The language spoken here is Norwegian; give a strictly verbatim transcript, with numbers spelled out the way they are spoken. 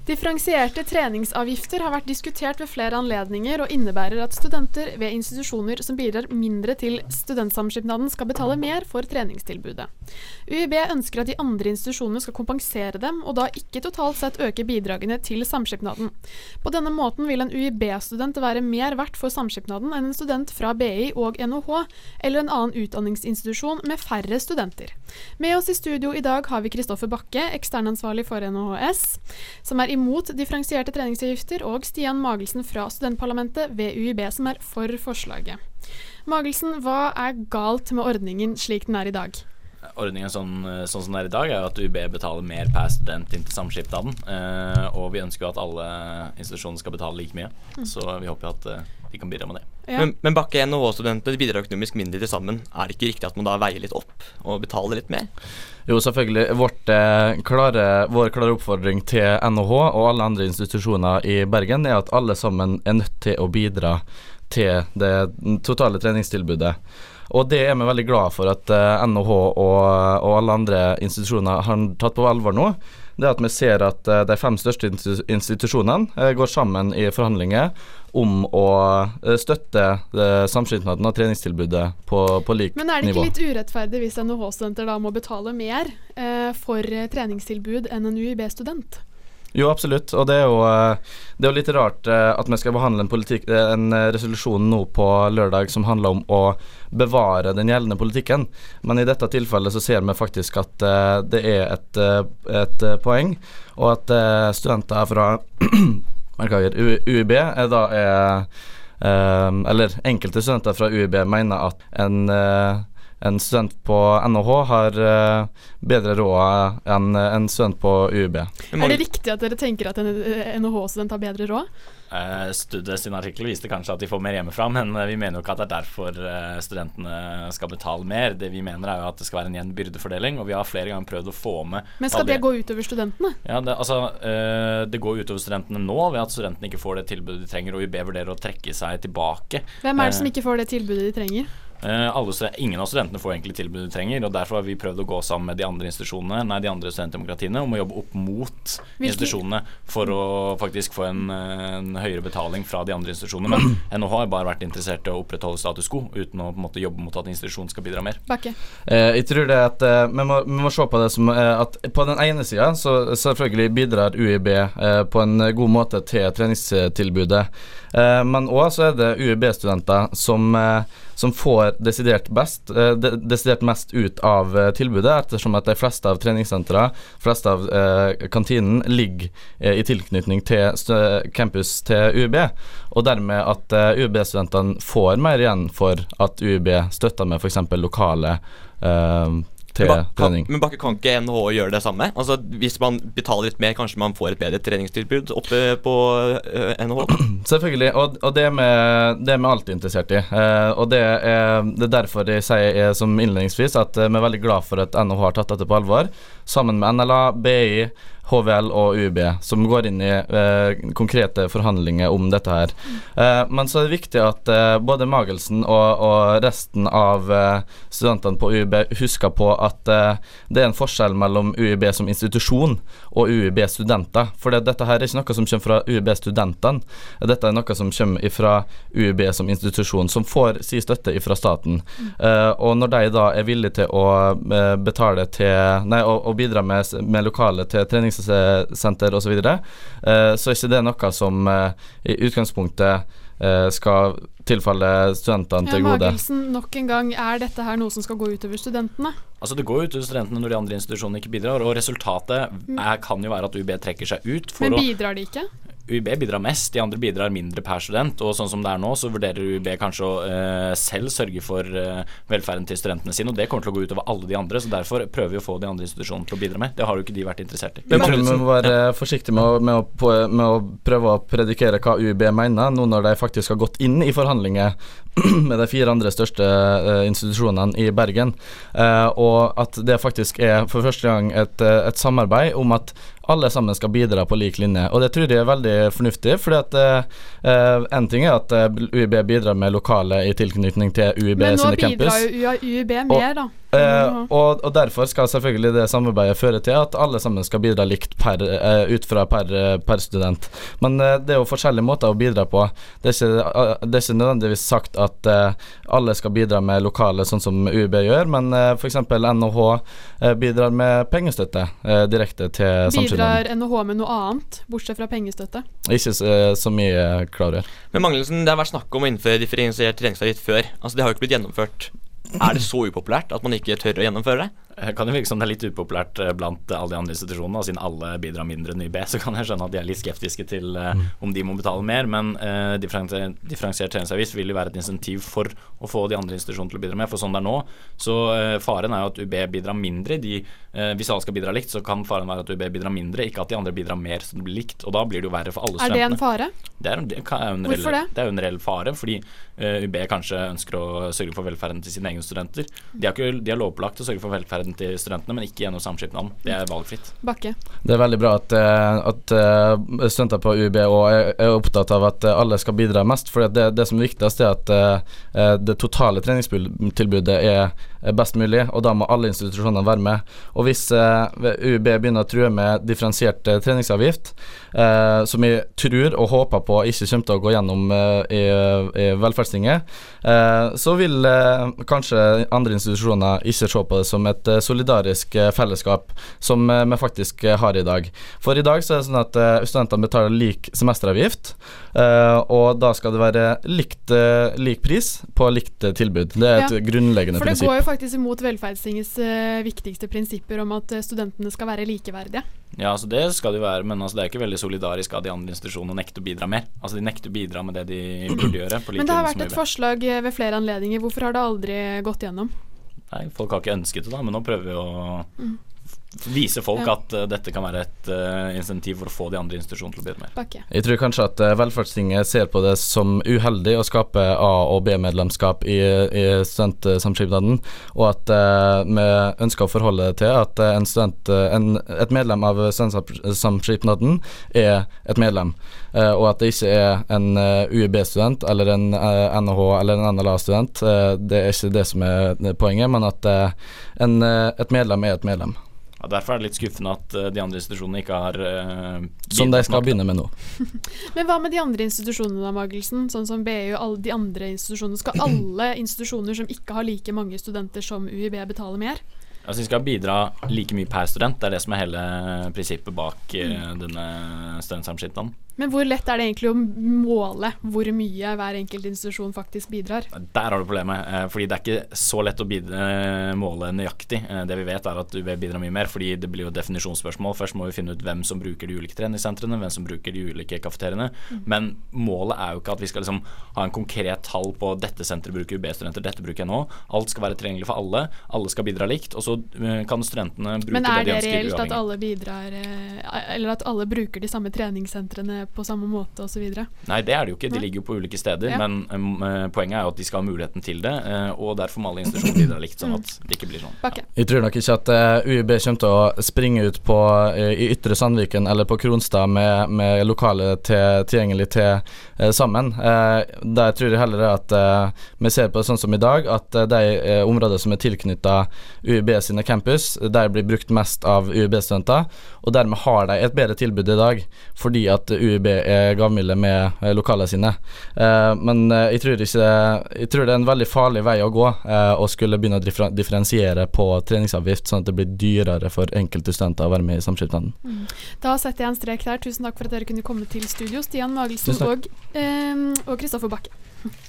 Differensierte treningsavgifter har vært diskutert ved flere anledninger og innebærer at studenter ved institusjoner som bidrar mindre til studentsamskipnaden skal betale mer for treningstilbudet. U I B ønsker at de andre institusjonene skal kompensere dem, og da ikke totalt sett øke bidragene til samskipnaden. På denne måten vil en U I B-student være mer verdt for samskipnaden enn en student fra B I og N H H eller en annen utdanningsinstitusjon med færre studenter. Med oss i studio i dag har vi Kristoffer Bakke, eksternansvarlig for N H H S, som er imot differensierte treningsavgifter, og Stian Magelsen fra studentparlamentet ved U I B, som er for forslaget. Magelsen, hva er galt med ordningen slik den er i dag? Ordningen sånn, sånn som den er i dag er at U I B betaler mer per student inn til samskipnaden, eh, og vi ønsker at alle institusjoner skal betale like mye, mm. så vi håper at eh, de kan bidra med det. Ja. Men, men Bakke N H H-studenter bidrar økonomisk mindre til sammen. Er det ikke riktig at man da veier litt opp og betaler litt mer? Jo, selvfølgelig. Vårt, eh, klare, vår klare oppfordring til N H H og alle andre institusjoner i Bergen er at alle sammen er nødt til å bidra til det totale treningstilbudet. Og det er vi veldig glad for at uh, N H H og, og alle andre institusjoner har tatt på alvor nå. Det er at vi ser at uh, de fem største institusjonene uh, går sammen i forhandlinger om å uh, støtte uh, samskipnaden og treningstilbudet på, på lik nivå. Men er det ikke nivå? Litt urettferdig hvis N H H-studenter da må betale mer uh, for treningstilbud enn en U I B-student? Jo, absolutt, og det er jo, det er jo litt rart at vi skal behandle en, politikk, en resolusjon nå på lørdag som handler om å bevare den gjeldende politikken, men i dette tilfellet så ser vi faktisk at det er et, et poeng, og at studenter fra U I B er da er, eller enkelte studenter fra U I B mener at en En student på N H H har uh, bedre råd enn en student på U I B. Er det riktig at dere tenker at en N H H-student har bedre råd? Uh, Studiet sin artikkel viste kanskje at de får mer hjemmefra, men uh, vi mener jo ikke at det er derfor uh, studentene skal betale mer. Det vi mener er jo at det skal være en jevn byrdefordeling, og vi har flere ganger prøvd å få med. Men skal det gå utover studentene? Ja, det, altså, uh, det går utover studentene nå ved at studentene ikke får det tilbudet de trenger, og U I B vurderer å trekke seg tilbake. Hvem er det som ikke får det tilbudet de trenger? Uh, alle, ingen av studentene får egentlig tilbudet de trenger, og derfor har vi prøvd å gå sammen med de andre institusjonene, nei, de andre studentdemokratiene, om å jobbe opp mot Hvilke? institusjonene for å faktisk få en, en høyere betaling fra de andre institusjonene. Men N H H har bare vært interessert i å opprettholde status quo uten å på en måte jobbe mot at institusjonen skal bidra mer. Bakke. Uh, jeg tror det at uh, vi, må, vi må se på det som uh, at på den ene siden så selvfølgelig bidrar U I B uh, på en god måte til treningstilbudet, uh, men også så er det U I B-studenter som uh, som får desidert best, eh, de, desidert mest ut av eh, tilbudet, ettersom at de fleste av treningssentrene, fleste av eh, kantinen ligger eh, i tilknytning til campus til U I B, og dermed at eh, U I B-studentene får mer igjen for at U I B støtter med for eksempel lokale eh, til men, ba, trening. Kan, men Bakke, kan ikke N H H gjøre det samme? Altså, hvis man betaler litt mer, kanskje man får et bedre treningstilbud oppe på uh, N H H? Selvfølgelig, og, og det, er vi, det er vi alltid interessert i. Uh, og det er, det er derfor jeg sier jeg, som innledningsvis at uh, vi er veldig glad for at N H H har tatt dette på alvor, sammen med N L A, B I, H V L og U I B, som går inn i eh, konkrete forhandlinger om dette her. Eh, men så er det viktig at eh, både Magelsen og, og resten av eh, studentene på U I B husker på at eh, det er en forskjell mellom U I B som institusjon og U I B-studenter. For det, dette her er ikke noe som kommer fra U I B-studentene. Dette er noe som kommer fra U I B som institusjon, som får si støtte fra staten. Eh, og når de da er villige til å eh, betale til, nei, og, og bidra med, med lokale til trenings senter og så videre, uh, så er ikke det noe som uh, i utgangspunktet uh, skal tilfalle studentene ja, til gode. Magelsen, nok en gang, er dette her noe som skal gå utover studentene? Altså det går utover studentene når de andre institusjonene ikke bidrar, og resultatet er, kan jo være at U I B trekker seg ut. For Men å, bidrar de ikke? U I B bidrar mest, de andre bidrar mindre per student, og sånn som det er nå, så vurderer U I B kanskje å uh, selv sørge for uh, velferden til studentene sine, og det kommer til å gå utover alle de andre, så derfor prøver vi å få de andre institusjonene til å bidra med. Det har jo ikke de vært interessert i. Jeg tror vi må være ja. forsiktige med å, med, å, med å prøve å predikere hva U I B mener, nå når de faktisk har gått inn i forhandlinger med de fire andre største uh, institusjonene i Bergen, uh, og at det faktisk er for første gang et, et samarbeid om at alle sammen skal bidra på lik linje. Og det tror jeg er veldig fornuftig, fordi at uh, en ting er at uh, U I B bidrar med lokale i tilknytning til U I B sine campus. Men nå bidrar jo U I B mer, da. Uh, og, og derfor skal selvfølgelig det samarbeidet føre til at alle sammen skal bidra likt per, uh, ut fra per, per student. Men uh, det er jo forskjellige måter å bidra på. Det er ikke, uh, det er ikke nødvendigvis sagt at uh, alle skal bidra med lokale sånn som U I B gjør, men uh, for eksempel N H H uh, bidrar med pengestøtte uh, direkte til samskipnaden. Bidrar N H H med noe annet, bortsett fra pengestøtte? Ikke uh, så mye klar over. Men Magnussen, det har vært snakk om å innføre differensiert treningsavgift før. Altså det har jo ikke blitt gjennomført. Er det så upopulært at man ikke tør å gjennomføre det? Kan det virke som det er litt upopulært blant alle de andre institusjonene, og siden alle bidrar mindre enn U I B, så kan jeg skjønne at de er litt skeptiske til uh, om de må betale mer, men uh, differensiert, differensiert treningsavgift vil jo være et insentiv for å få de andre institusjonene til å bidra mer, for sånn det er nå, så uh, faren er jo at U B bidrar mindre. De, uh, hvis alle skal bidra likt, så kan faren være at U B bidrar mindre, ikke at de andre bidrar mer så det blir likt, og da blir det jo verre for alle studentene. Er det en fare? Det er, det er en Hvorfor reell, det? Det er jo en reell fare, fordi uh, U B kanskje ønsker å sørge for velferden til sine egne studenter. De har, ikke, de har lovpålagt å sørge for velferden til studentene, men ikke gjennom samskipnaden. Det er valgfritt. Bakke. Det er veldig bra at, at studenter på U B og er, er opptatt av at alle skal bidra mest, for det, det som er viktigst er at det totale treningstilbudet er best mulig, og da må alle institusjonene være med. Og hvis U B begynner å true med differensiert treningsavgift, som jeg tror og håper på ikke kommer til å gå gjennom i, i velferdstinget, så vil kanskje andre institusjoner ikke se på det som et solidarisk fellesskap som vi faktisk har i dag. For i dag så er det sånn at studentene betaler lik semesteravgift, og da skal det være likt, lik pris på likt tilbud. Det er et ja, grunnleggende prinsipp. For det går jo faktisk imot velferdstingets uh, viktigste prinsipper om at studentene skal være likeverdige. Ja, altså det skal det jo være, men altså det er ikke veldig solidarisk av de andre institusjonene å nekte å bidra mer. Altså de nekter å bidra med det de burde gjøre. På like men det har vært et forslag ved flere anledninger. Hvorfor har det aldri gått gjennom? Nei, folk har ikke ønsket det da, men nå prøver vi å mm. vise folk ja. at uh, dette kan være et uh, insentiv for å få de andre institusjonene til å bidra mer. Bakke. Jeg tror kanskje at uh, velferdstinget ser på det som uheldig å skape A- og B-medlemskap i, i studentsamskipnaden, og at uh, vi ønsker å forholde det til at uh, en student, uh, en, et medlem av studentsamskipnaden er et medlem, uh, og at det ikke er en uh, U I B-student eller en uh, N H H eller en N L A-student. Uh, det er ikke det som er poenget, men at uh, en, uh, et medlem er et medlem. Ja, derfor er det litt skuffende at uh, de andre institusjonene ikke har uh, som de skal begynne med nå. Men hva med de andre institusjonene da, Magelsen? Sånn som B U og alle de andre institusjonene. Skal alle institusjoner som ikke har like mange studenter som U I B betale mer? Altså de skal bidra like mye per student. Det er det som er hele prinsippet bak uh, denne studentsamskipnaden. Men hvor lett er det egentlig å måle hvor mye hver enkelt institusjon faktisk bidrar? Der har du problemet, eh, fordi det er ikke så lett å bidra, måle nøyaktig. Eh, det vi vet er at U B bidrar mye mer, fordi det blir jo et definisjonsspørsmål. Først må vi finne ut hvem som bruker de ulike treningssentrene, hvem som bruker de ulike kafeteriene. Mm. Men målet er jo ikke at vi skal liksom ha en konkret tall på dette senteret bruker U B-studenter, dette bruker jeg nå. Alt skal være tilgjengelig for alle, alle skal bidra likt, og så uh, kan studentene bruke det de ønsker uavhengig. Men er det reelt at alle bidrar, uh, eller at alle bruker de samme treningssentrene på samme måte og så videre? Nei, det er det jo ikke. De ligger jo på ulike steder, ja. men um, poenget er jo at de skal ha muligheten til det, uh, og derfor må alle institusjoner bidra likt, sånn at det ikke blir sånn. Ja. Jeg tror nok ikke at uh, U I B kommer til å springe ut på, uh, i Ytre Sandviken eller på Kronstad med, med lokale til, tilgjengelig til uh, sammen. Uh, der tror jeg heller at uh, vi ser på det sånn som i dag, at uh, de uh, områder som er tilknyttet U I B sine campus, der blir brukt mest av U I B-studenter, og dermed har de et bedre tilbud i dag, fordi at U I B er gavmilde med eh, lokalene sine. Eh, men eh, jeg, tror ikke, jeg tror det er en veldig farlig vei å gå eh, å skulle begynne å differ- differensiere på treningsavgift, sånn at det blir dyrere for enkelte studenter å være med i samskipnaden. Mm. Da setter jeg en strek der. Tusen takk for at dere kunne komme til studio, Stian Magelsen og Kristoffer eh, Bakke.